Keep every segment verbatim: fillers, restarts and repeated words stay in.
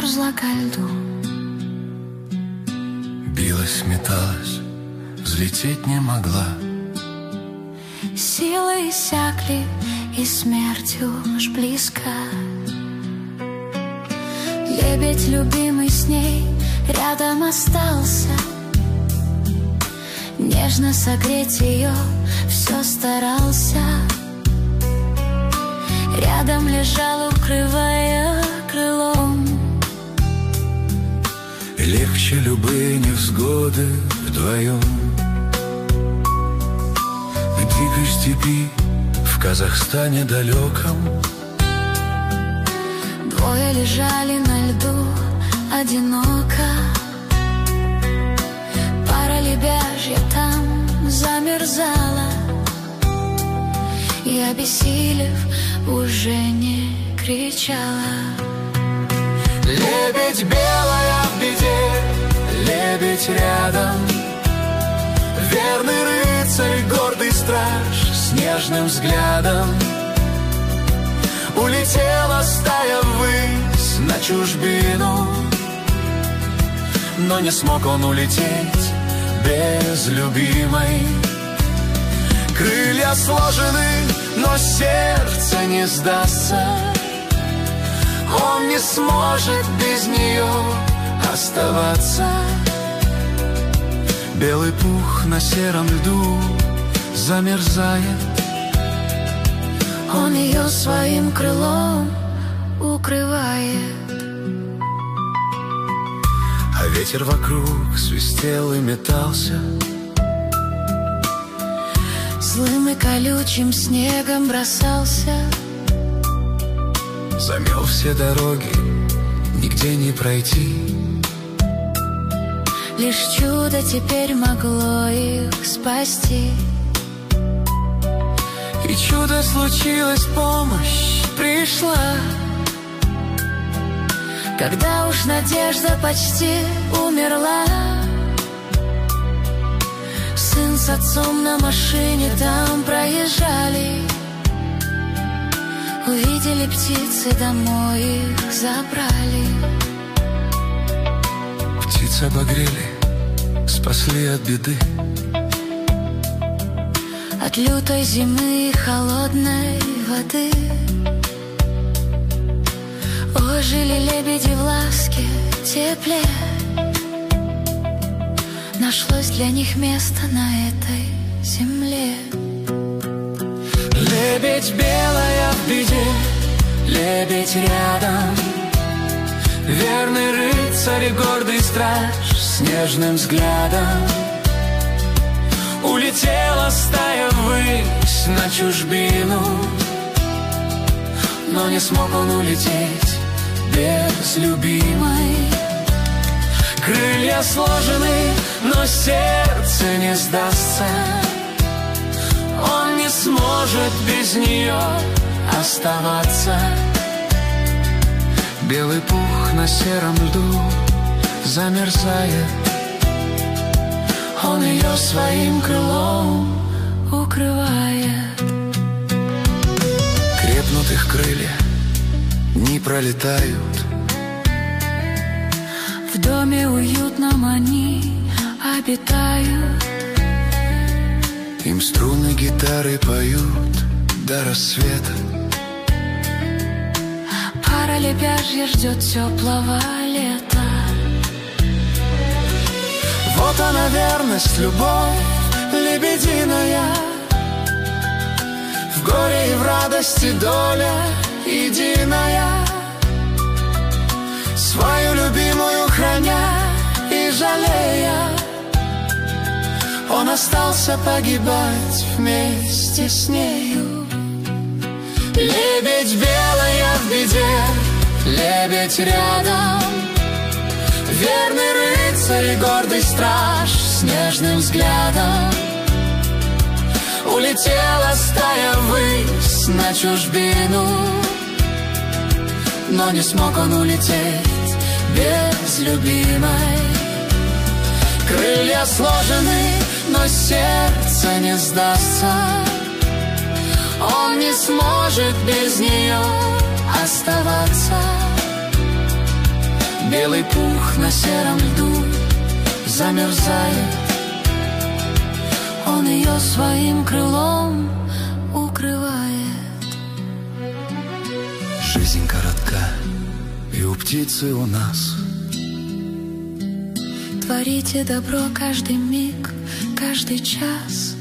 мерзла ко льду. Билась, металась, взлететь не могла. Силы иссякли, и смерть уж близка. Лебедь, любимый с ней, рядом остался. Нежно согреть ее все старался. Рядом лежал, укрывая крылом. Легче любые невзгоды вдвоем. В дикой степи, в Казахстане далеком, двое лежали на льду одиноко. Пара лебяжья там замерзала, и, обессилев, уже не кричала. Лебедь белая в беде, лебедь рядом, верный рыцарь, гордый страж с нежным взглядом. Улетела стая ввысь на чужбину, но не смог он улететь без любимой. Крылья сложены, но сердце не сдастся. Он не сможет без нее оставаться. Белый пух на сером льду замерзает. Он ее своим крылом укрывает. А ветер вокруг свистел и метался. Злым и колючим снегом бросался. Замел все дороги, нигде не пройти. Лишь чудо теперь могло их спасти. И чудо случилось, помощь пришла. Когда уж надежда почти умерла, сын с отцом на машине там проезжали. Увидели птицы, домой их забрали. Птиц обогрели, спасли от беды, от лютой зимы и холодной воды. Ожили лебеди в ласке, тепле. Нашлось для них место на этой земле. Лебедь белая в беде, лебедь рядом, верный рыцарь и гордый страж с нежным взглядом. Улетела стая ввысь на чужбину, но не смог он улететь без любимой. Крылья сложены, но сердце не сдастся. Он не сможет без нее оставаться. Белый пух на сером льду замерзает. Он ее своим крылом укрывает. Крепнут их крылья, не пролетают. В доме уютном они обитают. Им струны гитары поют до рассвета. Пара лебяжья ждет теплого лета. Вот она верность, любовь лебединая. В горе и в радости доля единая. Свою любимую храня и жалея, он остался погибать вместе с нею. Лебедь белая в беде, лебедь рядом, верный рыцарь и гордый страж с нежным взглядом. Улетела стая ввысь на чужбину, но не смог он улететь без любимой. Крылья сложены, но сердце не сдастся. Он не сможет без нее оставаться. Белый пух на сером льду замерзает, он ее своим крылом укрывает. Жизнь коротка, и у птицы у нас. Творите добро каждый миг, каждый час.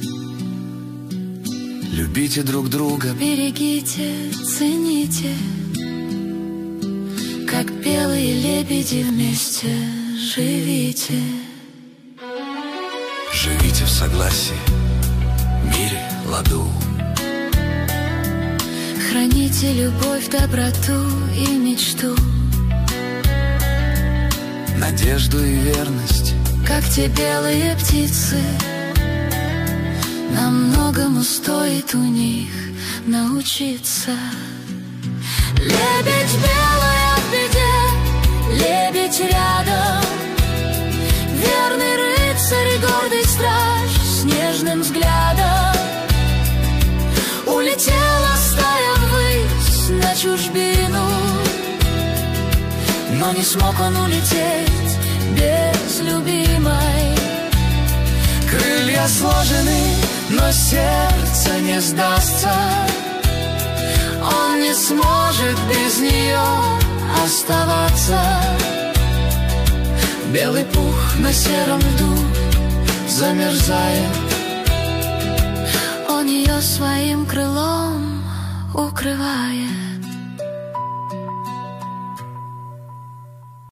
Любите друг друга, берегите, цените, как белые лебеди вместе живите. Живите в согласии, мире, ладу. Храните любовь, доброту и мечту, надежду и верность, как те белые птицы. Нам многому стоит у них научиться. Лебедь белая в беде, лебедь рядом, верный рыцарь и гордый страж с нежным взглядом. Улетела стая ввысь на чужбину, но не смог он улететь без любимой. Крылья сложены, но сердце не сдастся. Он не сможет без нее оставаться. Белый пух на сером льду замерзает, он ее своим крылом укрывает.